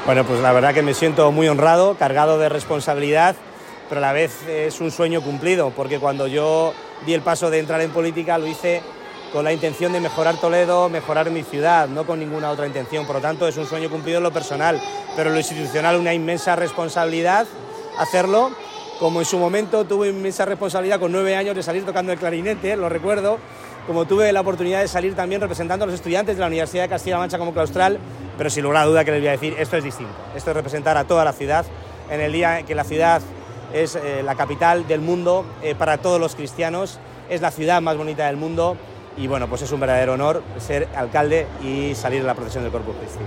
Bueno, pues la verdad que me siento muy honrado, cargado de responsabilidad, pero a la vez es un sueño cumplido, porque cuando yo di el paso de entrar en política lo hice con la intención de mejorar Toledo, mejorar mi ciudad, no con ninguna otra intención. Por lo tanto, es un sueño cumplido en lo personal, pero en lo institucional una inmensa responsabilidad hacerlo, como en su momento tuve inmensa responsabilidad con 9 años de salir tocando el clarinete, lo recuerdo, como tuve la oportunidad de salir también representando a los estudiantes de la Universidad de Castilla-La Mancha como claustral, pero sin lugar a duda que les voy a decir, esto es distinto. Esto es representar a toda la ciudad en el día en que la ciudad es la capital del mundo para todos los cristianos, es la ciudad más bonita del mundo y bueno, pues es un verdadero honor ser alcalde y salir de la procesión del Corpus Christi.